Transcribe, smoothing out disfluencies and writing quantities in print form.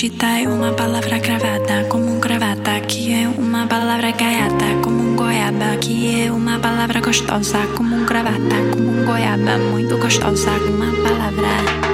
maldita é uma palavra cravada como um cravata, que é uma palavra gaiata como um goiaba, que é uma palavra gostosa como um cravata, como um goiaba, muito gostosa, uma palavra.